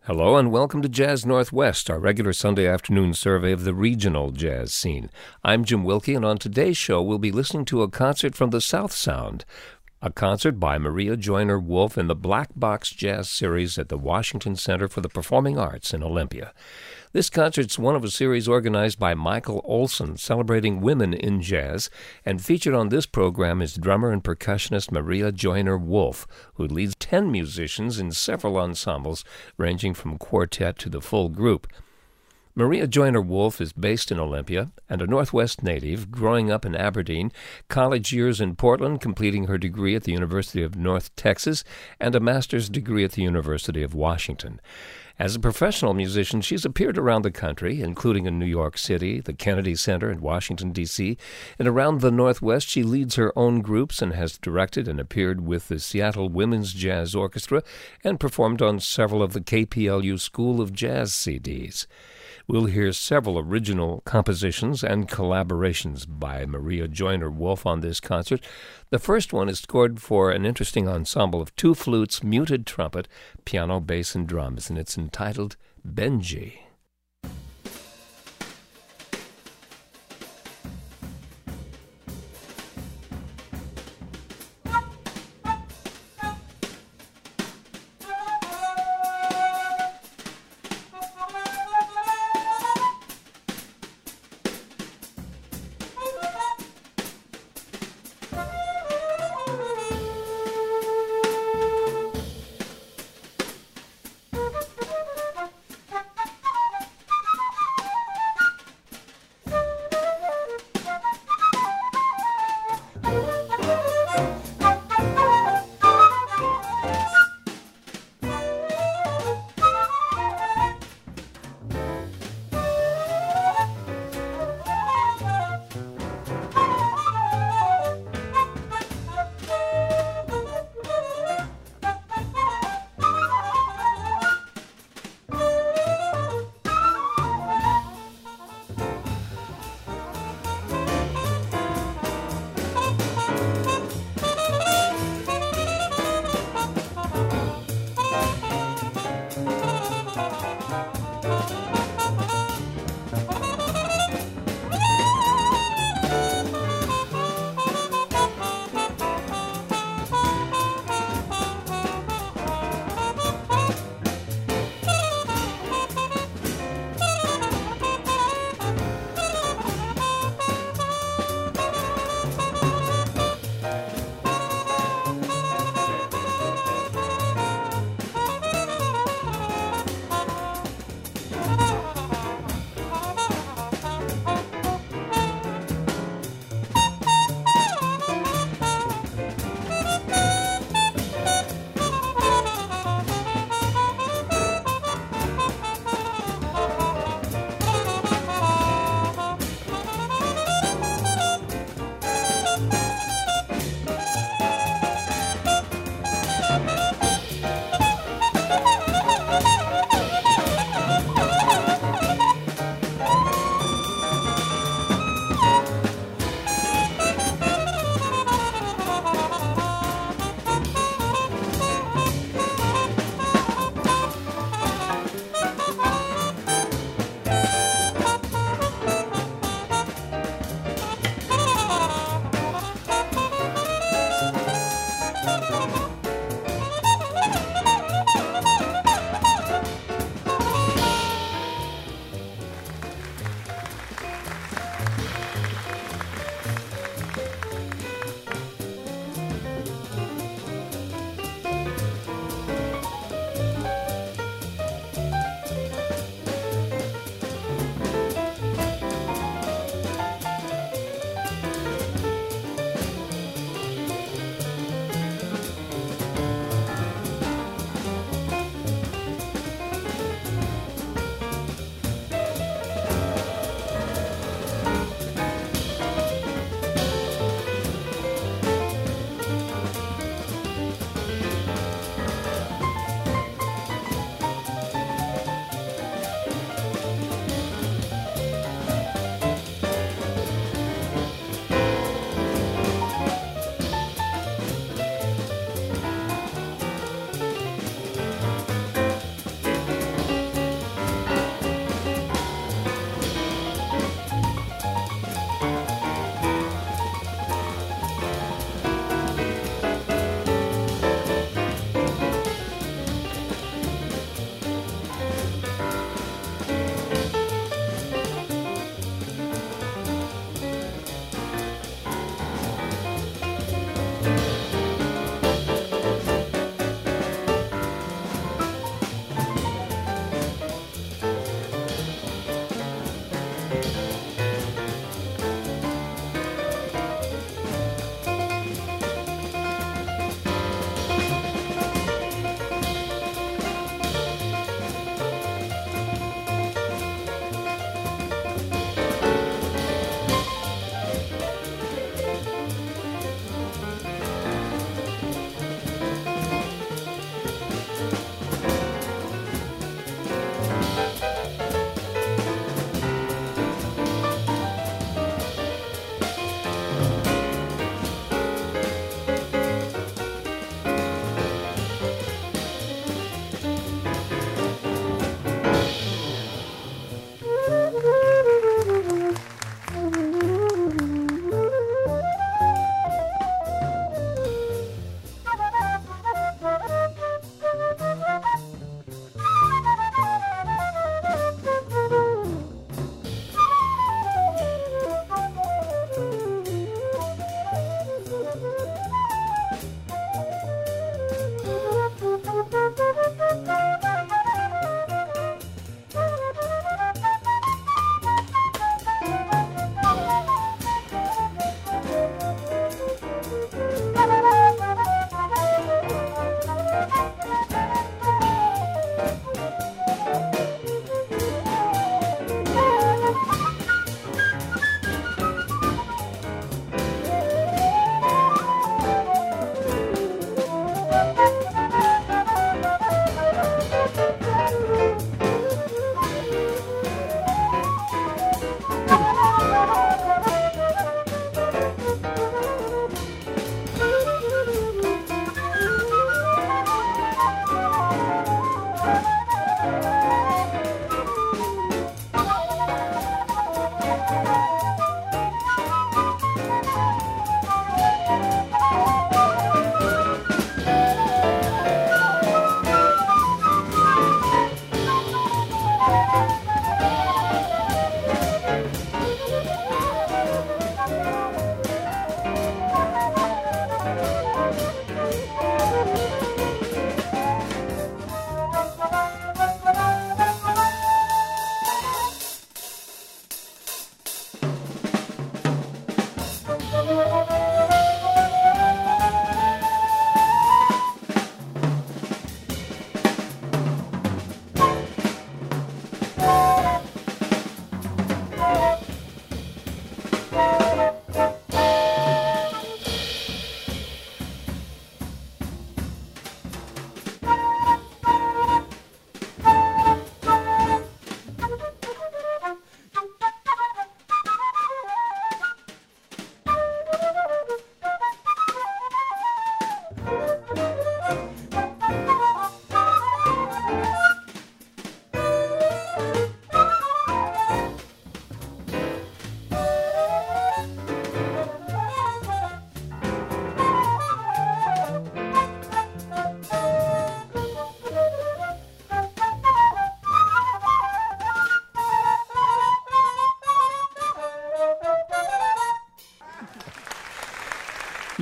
Hello and welcome to Jazz Northwest, our regular Sunday afternoon survey of the regional jazz scene. I'm Jim Wilkie, and on today's show we'll be listening to a concert from the South Sound, a concert by Maria Joyner Wolf in the Black Box Jazz Series at the Washington Center for the Performing Arts in Olympia. This concert's one of a series organized by Michael Olson celebrating women in jazz, and featured on this program is drummer and percussionist Maria Joyner Wolf, who leads 10 musicians in several ensembles ranging from quartet to the full group. Maria Joyner Wolf is based in Olympia and a Northwest native, growing up in Aberdeen, college years in Portland, completing her degree at the University of North Texas, and a master's degree at the University of Washington. As a professional musician, she's appeared around the country, including in New York City, the Kennedy Center in Washington, D.C., and around the Northwest she leads her own groups and has directed and appeared with the Seattle Women's Jazz Orchestra and performed on several of the KPLU School of Jazz CDs. We'll hear several original compositions and collaborations by Maria Joyner Wolf on this concert. The first one is scored for an interesting ensemble of two flutes, muted trumpet, piano, bass, and drums, and it's entitled Benji.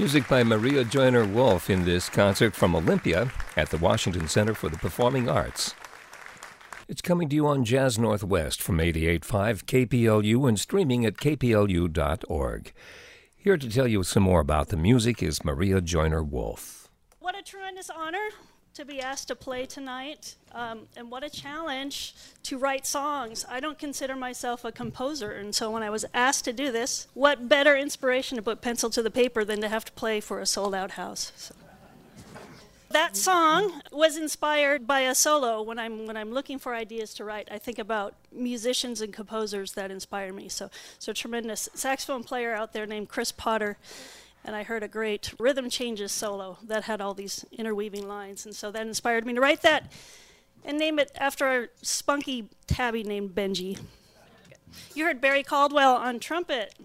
Music by Maria Joyner Wolf in this concert from Olympia at the Washington Center for the Performing Arts. It's coming to you on Jazz Northwest from 88.5 KPLU and streaming at kplu.org. Here to tell you some more about the music is Maria Joyner Wolf. What a tremendous honor to be asked to play tonight, and what a challenge to write songs. I don't consider myself a composer, and so when I was asked to do this, what better inspiration to put pencil to the paper than to have to play for a sold-out house. So. That song was inspired by a solo. When I'm looking for ideas to write, I think about musicians and composers that inspire me. So a tremendous saxophone player out there named Chris Potter, and I heard a great rhythm changes solo that had all these interweaving lines, and so that inspired me to write that and name it after a spunky tabby named Benji. You heard Barry Caldwell on trumpet,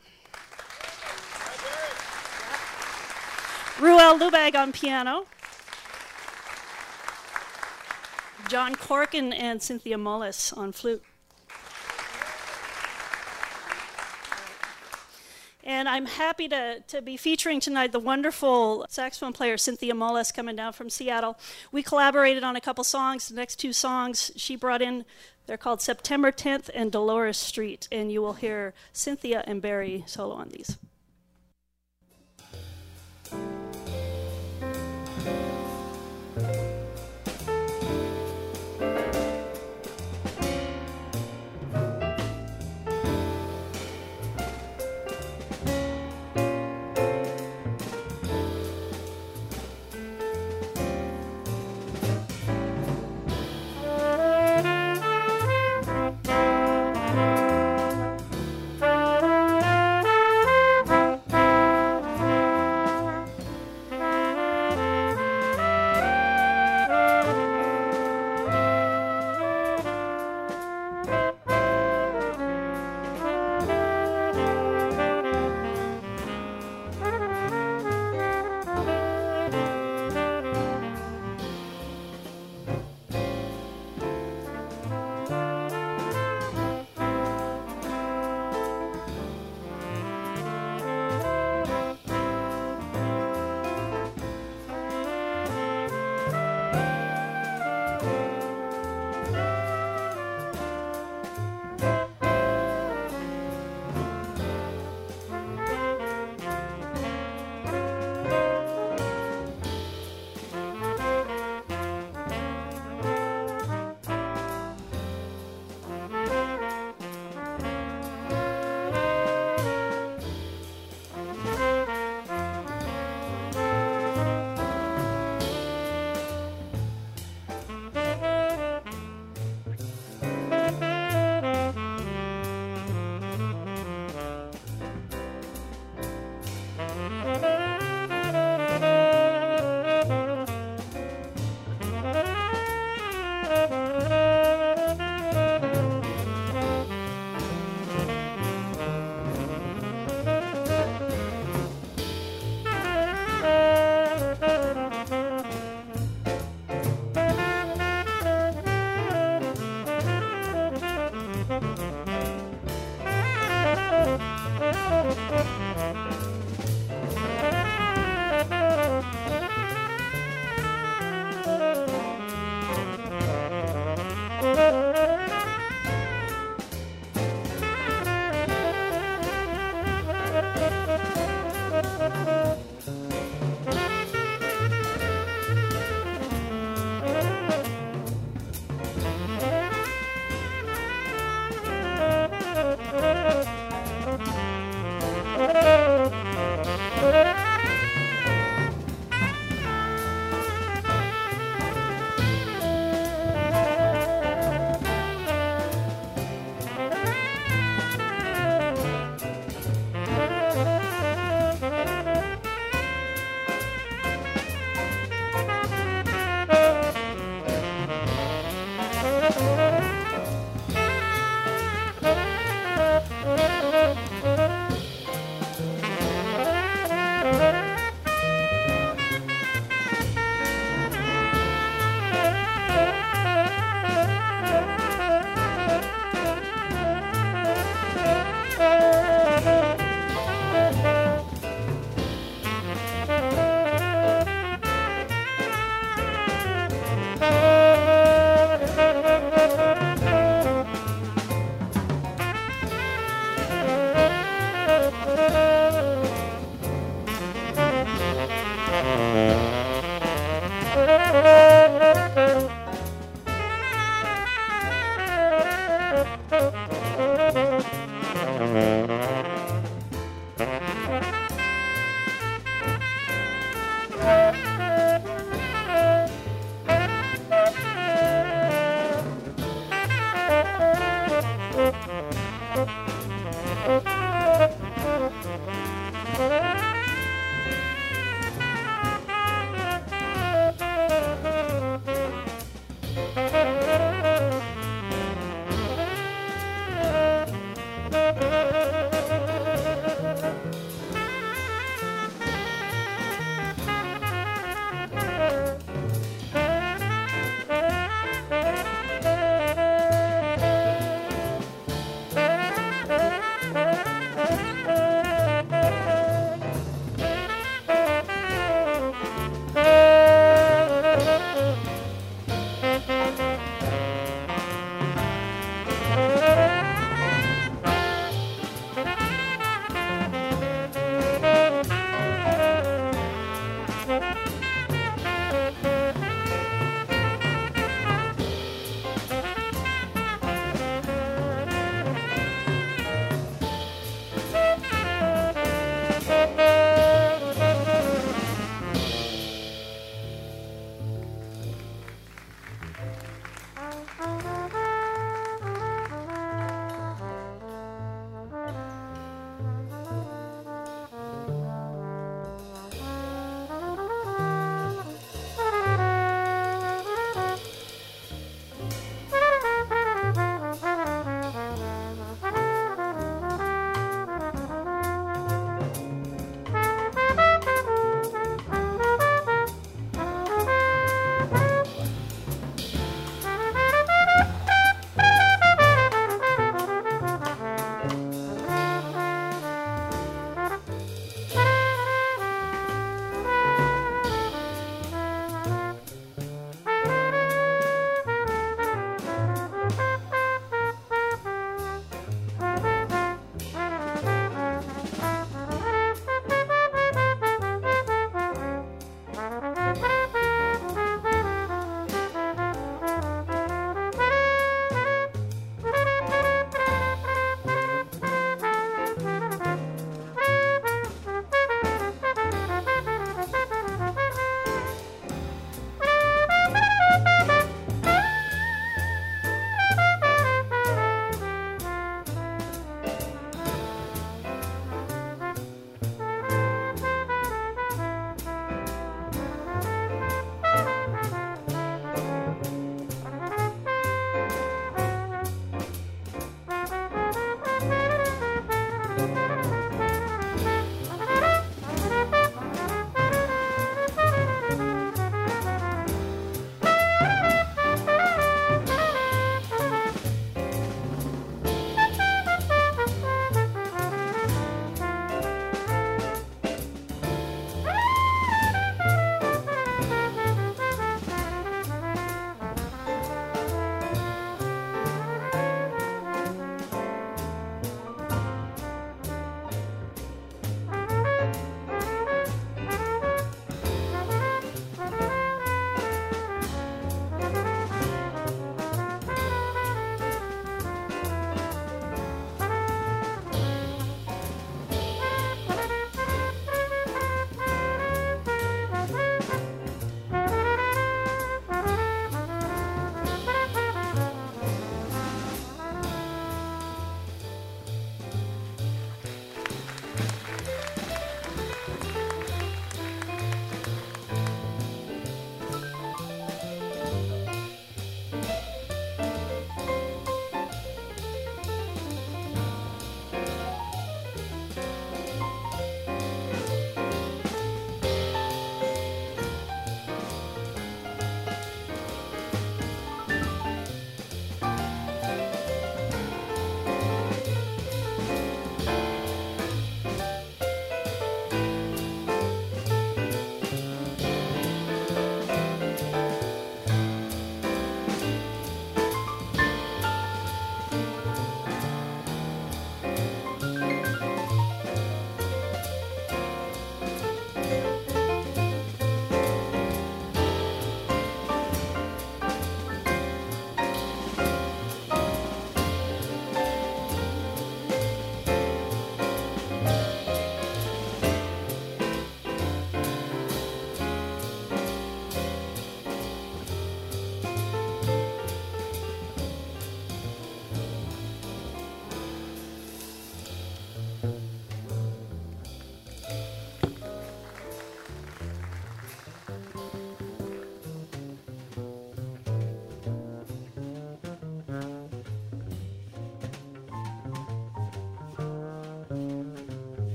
Ruel Lubag on piano, John Corkin and Cynthia Mullis on flute. And I'm happy to be featuring tonight the wonderful saxophone player Cynthia Mullis coming down from Seattle. We collaborated on a couple songs. The next two songs she brought in, they're called September 10th and Dolores Street. And you will hear Cynthia and Barry solo on these.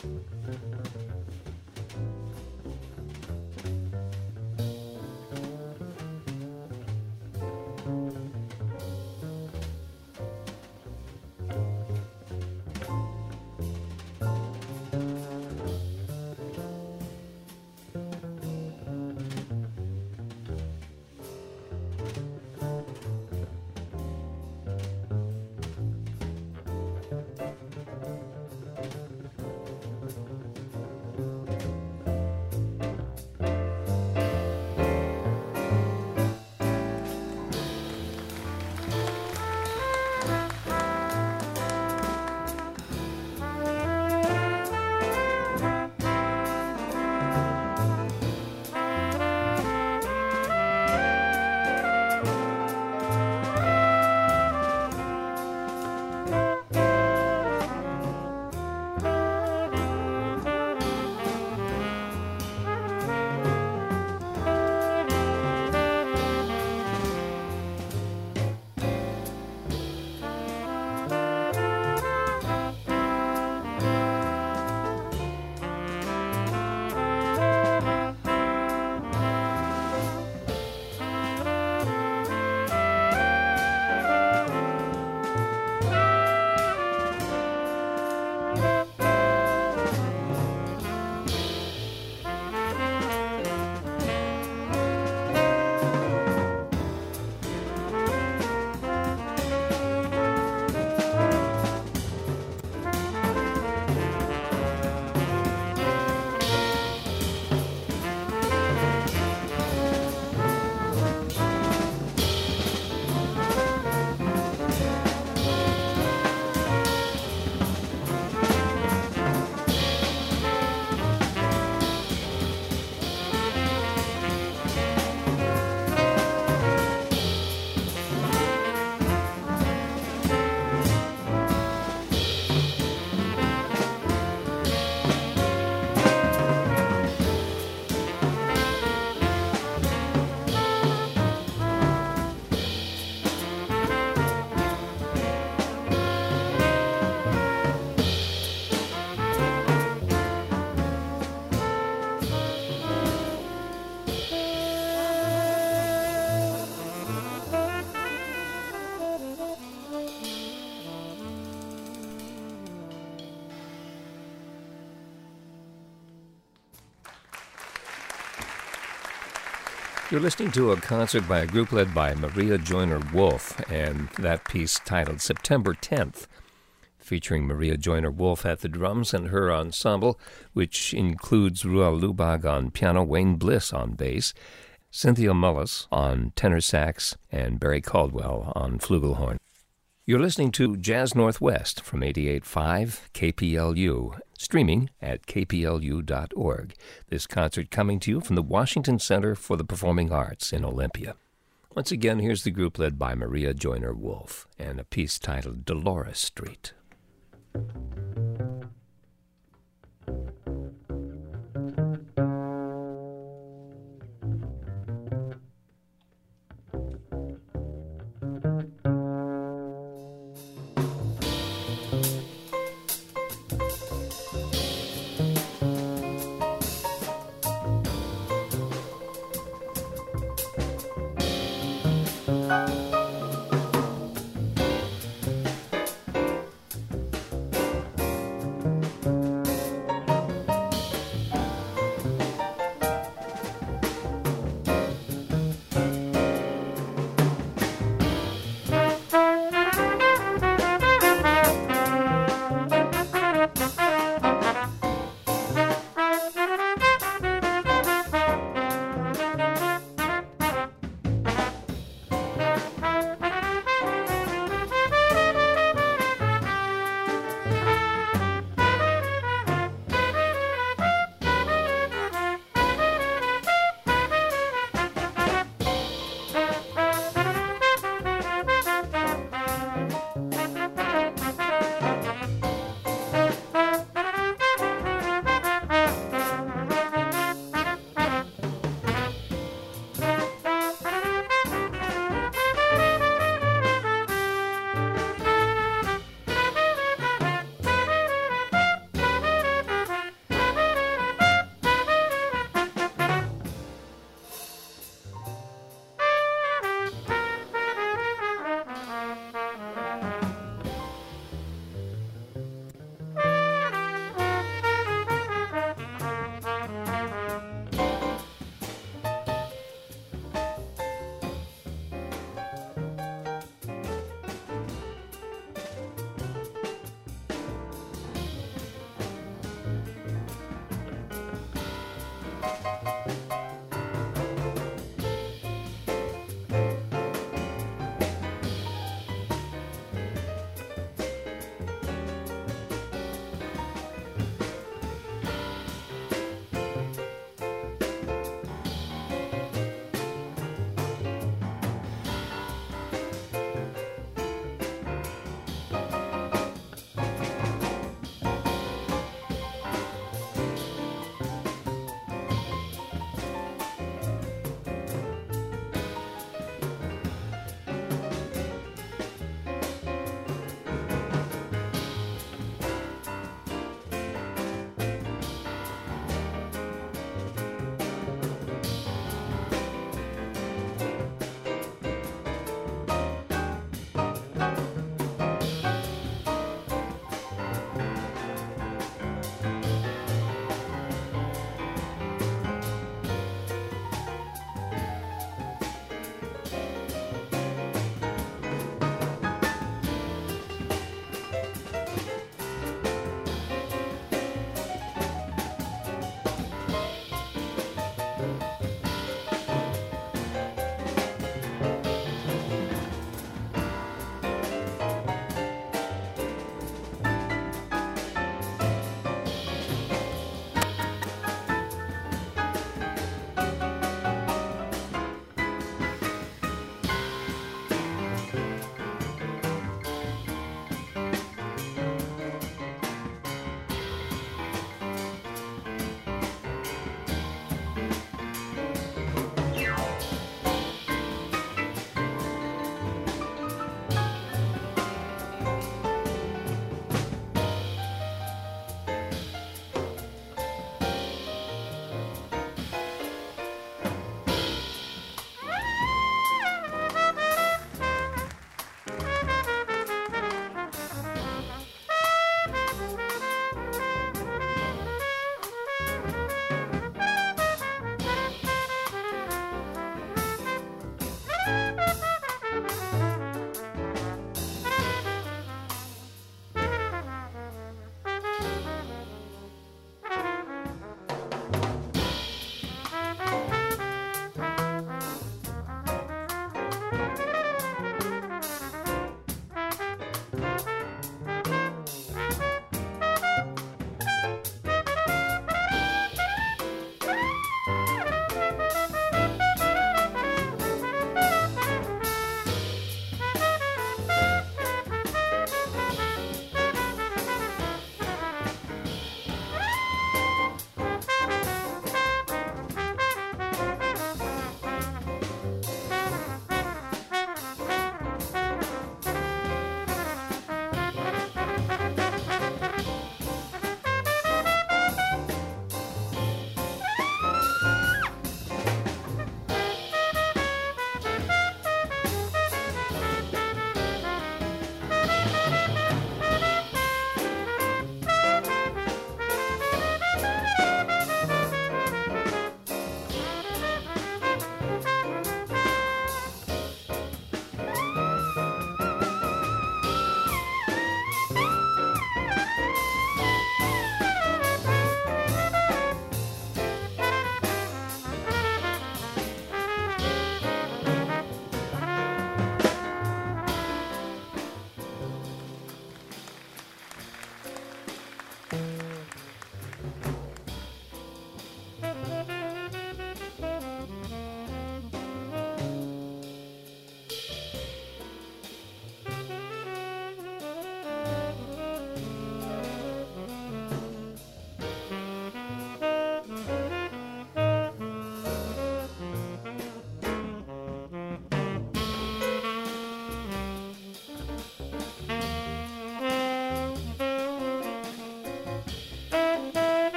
You're listening to a concert by a group led by Maria Joyner Wolf, and that piece titled September 10th, featuring Maria Joyner Wolf at the drums and her ensemble, which includes Ruel Lubag on piano, Wayne Bliss on bass, Cynthia Mullis on tenor sax, and Barry Caldwell on flugelhorn. You're listening to Jazz Northwest from 88.5 KPLU, streaming at kplu.org. This concert coming to you from the Washington Center for the Performing Arts in Olympia. Once again, here's the group led by Maria Joyner Wolf and a piece titled Dolores Street.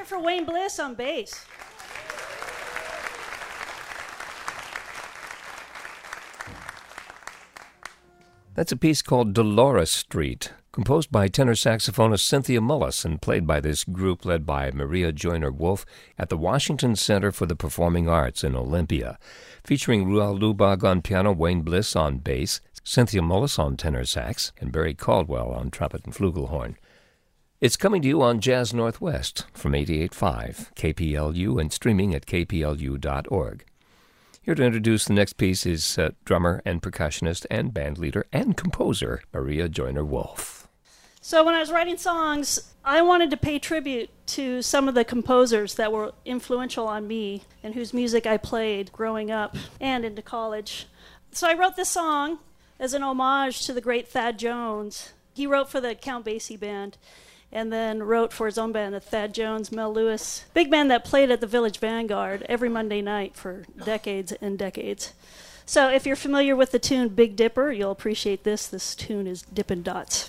it for Wayne Bliss on bass. That's a piece called Dolores Street, composed by tenor saxophonist Cynthia Mullis and played by this group led by Maria Joyner-Wolf at the Washington Center for the Performing Arts in Olympia, featuring Ruel Lubach on piano, Wayne Bliss on bass, Cynthia Mullis on tenor sax, and Barry Caldwell on trumpet and flugelhorn. It's coming to you on Jazz Northwest from 88.5 KPLU and streaming at kplu.org. Here to introduce the next piece is drummer and percussionist and bandleader and composer Maria Joyner-Wolf. So when I was writing songs, I wanted to pay tribute to some of the composers that were influential on me and whose music I played growing up and into college. So I wrote this song as an homage to the great Thad Jones. He wrote for the Count Basie Band and then wrote for his own band, the Thad Jones, Mel Lewis, big band that played at the Village Vanguard every Monday night for decades and decades. So if you're familiar with the tune Big Dipper, you'll appreciate this. This tune is Dippin' Dots.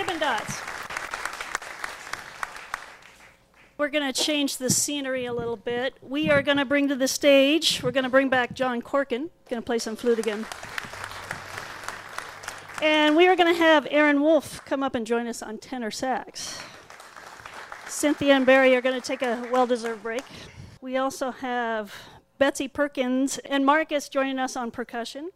Dippin' Dots. We're going to change the scenery a little bit. We are going to bring to the stage, we're going to bring back John Corkin, going to play some flute again. And we are going to have Aaron Wolf come up and join us on tenor sax. Cynthia and Barry are going to take a well-deserved break. We also have Betsy Perkins and Marcus joining us on percussion.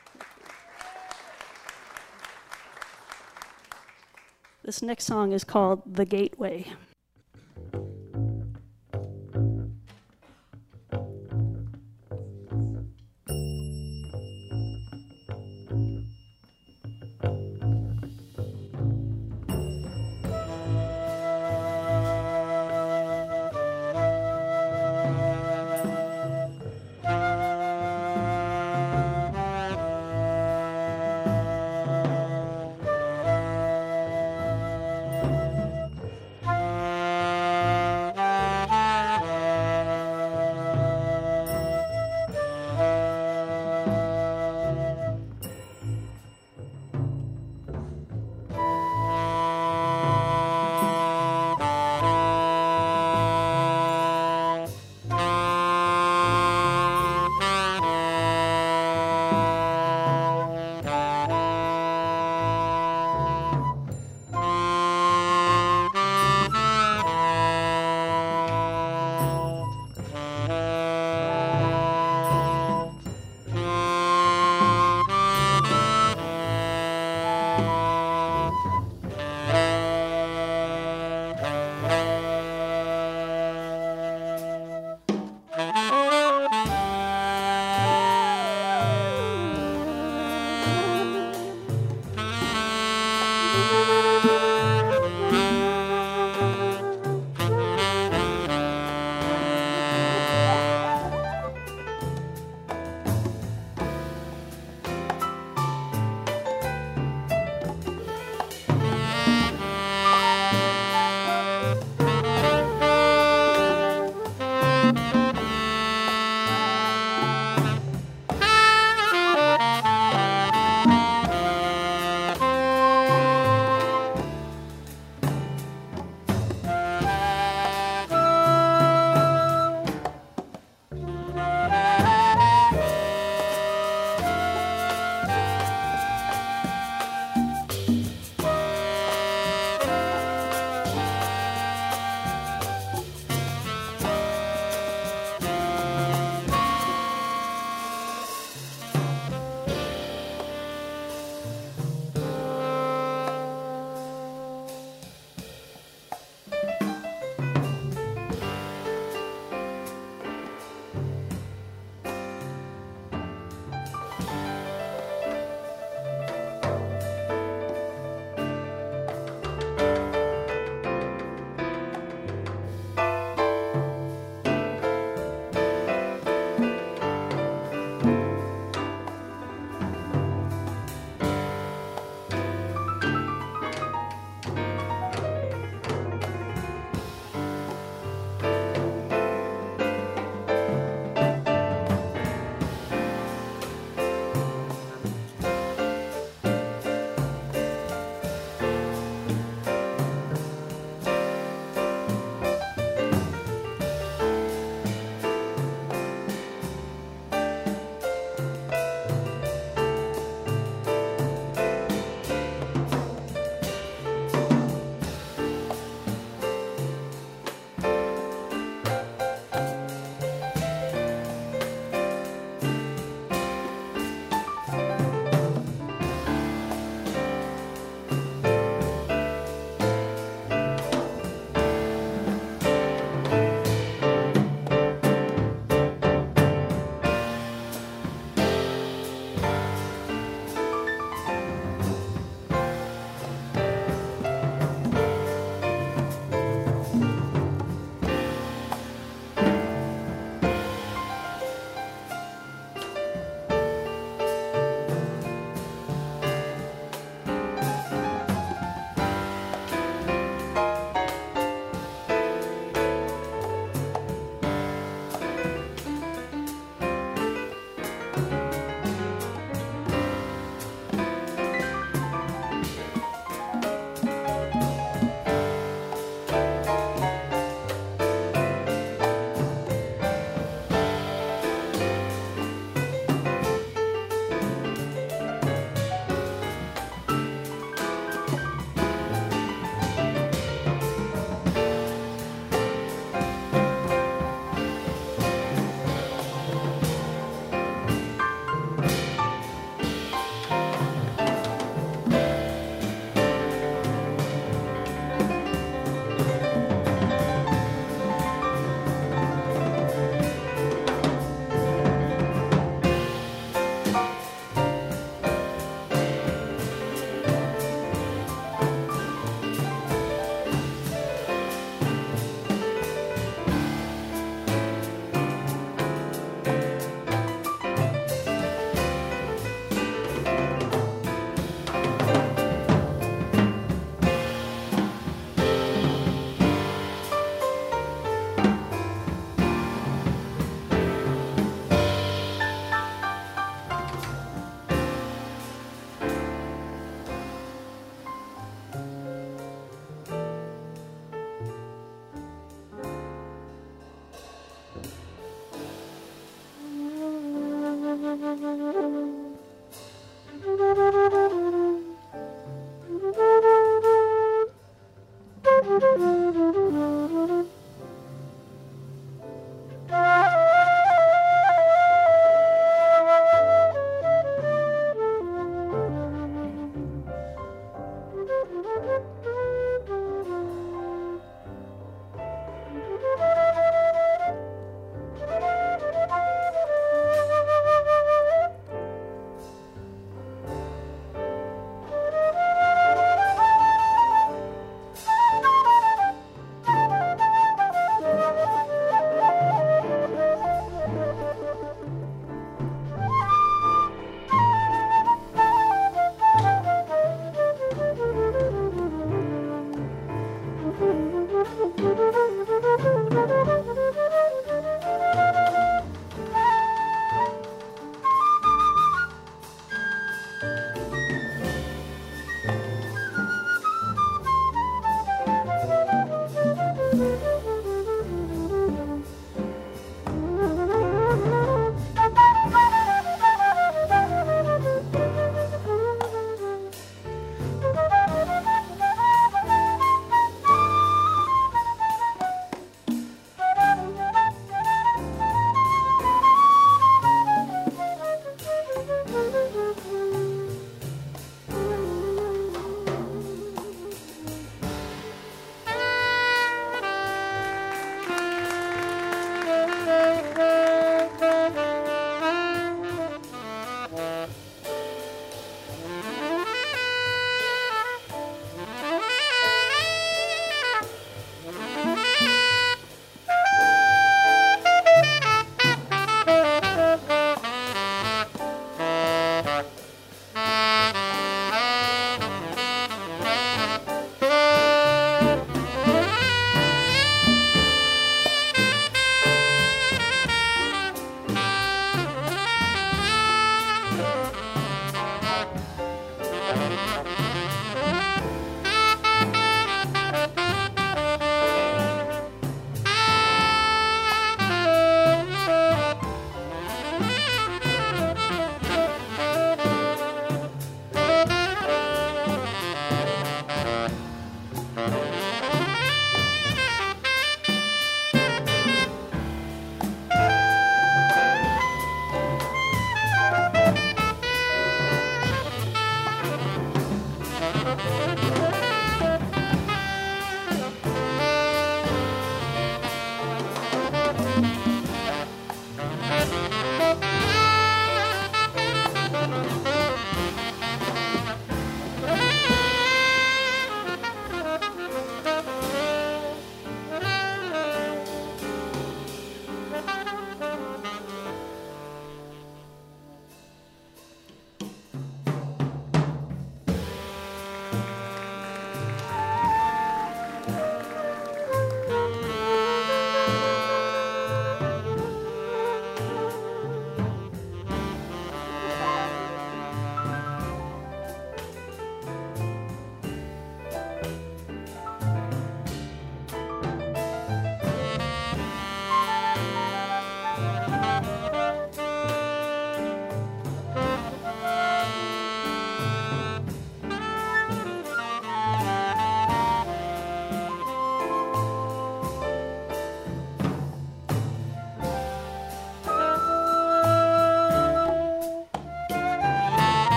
This next song is called The Gateway.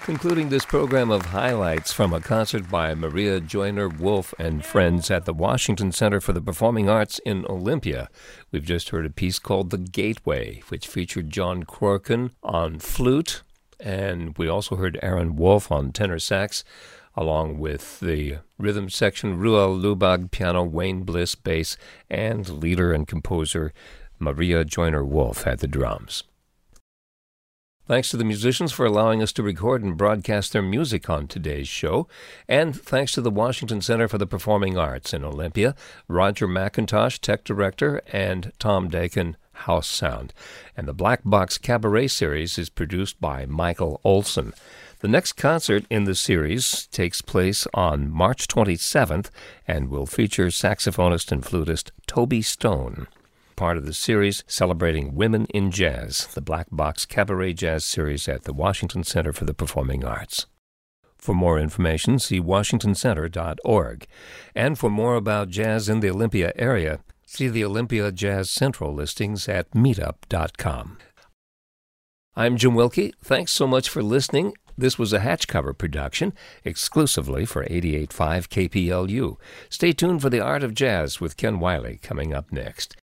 Concluding this program of highlights from a concert by Maria Joyner-Wolf and friends at the Washington Center for the Performing Arts in Olympia. We've just heard a piece called The Gateway, which featured John Corkin on flute, and we also heard Aaron Wolf on tenor sax, along with the rhythm section, Ruel Lubag piano, Wayne Bliss bass, and leader and composer Maria Joyner-Wolf at the drums. Thanks to the musicians for allowing us to record and broadcast their music on today's show, and thanks to the Washington Center for the Performing Arts in Olympia, Roger McIntosh, Tech Director, and Tom Dakin, House Sound. And the Black Box Cabaret series is produced by Michael Olson. The next concert in the series takes place on March 27th and will feature saxophonist and flutist Toby Stone. Part of the series celebrating women in jazz, the Black Box Cabaret Jazz Series at the Washington Center for the Performing Arts. For more information, see washingtoncenter.org. And for more about jazz in the Olympia area, see the Olympia Jazz Central listings at meetup.com. I'm Jim Wilkie. Thanks so much for listening. This was a Hatch Cover production, exclusively for 88.5 KPLU. Stay tuned for The Art of Jazz with Ken Wiley coming up next.